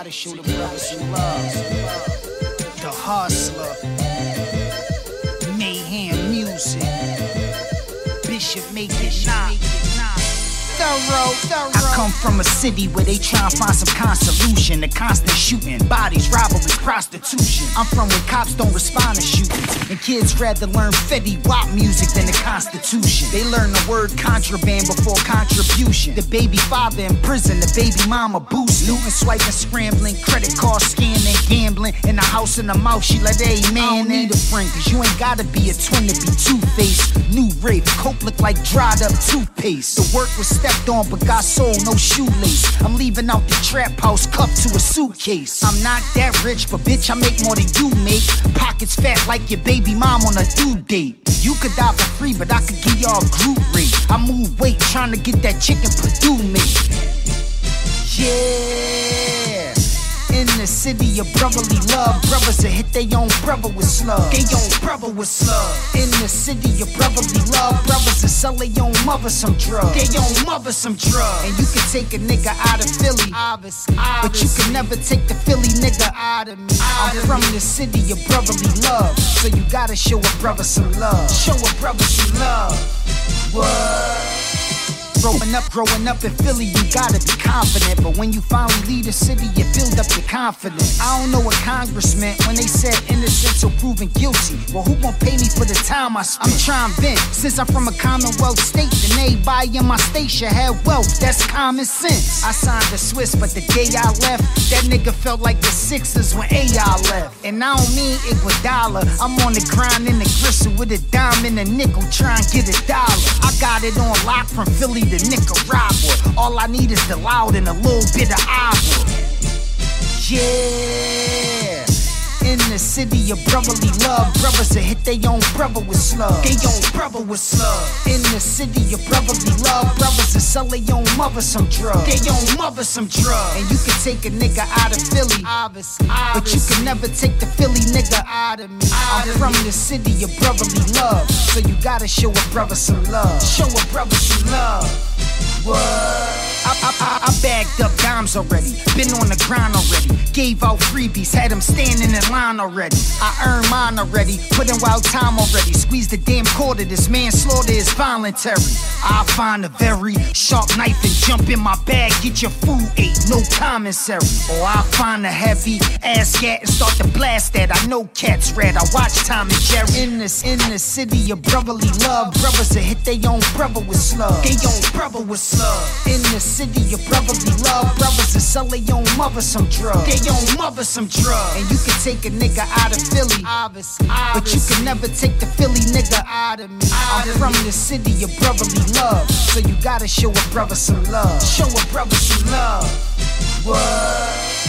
gotta show the brothers some love. The Hustler, Mayhem Music, Bishop make it knock. I come from a city where they try and find some kind of solution to constant shooting, bodies, robberies, prostitution. I'm from where cops don't respond to shootings, and kids rather learn Fetty Wap music than the Constitution. They learn the word contraband before contribution. The baby father in prison, the baby mama boosting, looting, swiping, scrambling, credit card scanning, gambling. In the house in the mouth, she let a man. I don't need a friend, cause you ain't gotta be a twin to be two-faced. New rape, coke look like dried up toothpaste. The work was stepped on, but got sold, no shoelace. I'm leaving out the trap house, cuffed to a suitcase. I'm not that rich, but bitch, I make more than you make. Pockets fat like your baby mom on a due date. You could die for free, but I could give y'all a group rate. I move weight, trying to get that chicken Purdue made. Yeah. In the city of brotherly love, brothers that hit their own brother with slugs. They own brother with slugs. In the city of brotherly love, brothers that sell their own mother some drugs. They own mother some drugs. And you can take a nigga out of Philly, obviously. But you can never take the Philly nigga out of me. I'm from the city of brotherly love, so you gotta show a brother some love. Show a brother some love. What? Growing up in Philly, you gotta be confident. But when you finally leave the city, you build up your confidence. I don't know what Congress meant when they said innocent till proven guilty. Well, who gon' pay me for the time I spent? I'm trying to vent. Since I'm from a Commonwealth state, then everybody in my state should have wealth. That's common sense. I signed the Swiss, but the day I left, that nigga felt like the Sixers when AI left. And I don't mean Iguodala. I'm on the grind in the gristle with a dime and a nickel, trying to get $1. I got it on lock from Philly to Nicaragua. All I need is the loud and a little bit of Iowa. Yeah. In the city of brotherly love, brothers that hit their own brother with slugs. They own brother with slugs. In the city of brotherly love, brothers that sell their own mother some drugs. They own mother some drugs. And you can take a nigga out of Philly, obviously. But you can never take the Philly nigga out of me. I'm from the city of brotherly love, so you gotta show a brother some love. Show a brother some love. What? I bagged up dimes already, been on the grind already, gave out freebies, had them standing in line already. I earned mine already, put in wild time already, squeezed the damn quarter, this manslaughter is voluntary. I find a very sharp knife and jump in my bag, get your food ate, no commissary. Or I find a heavy ass gat and start to blast that. I know cats red, I watch Tom and Jerry. In the city of brotherly love, brothers that hit their own brother with slugs. They own brother with slugs. In the city of brotherly love, brothers that sell their own mother some drugs. They own mother some drugs. And you can take a nigga out of Philly, obviously. But you can never take the Philly nigga out of me. I'm from the city of brotherly love, so you gotta show a brother some love. Show a brother some love. What?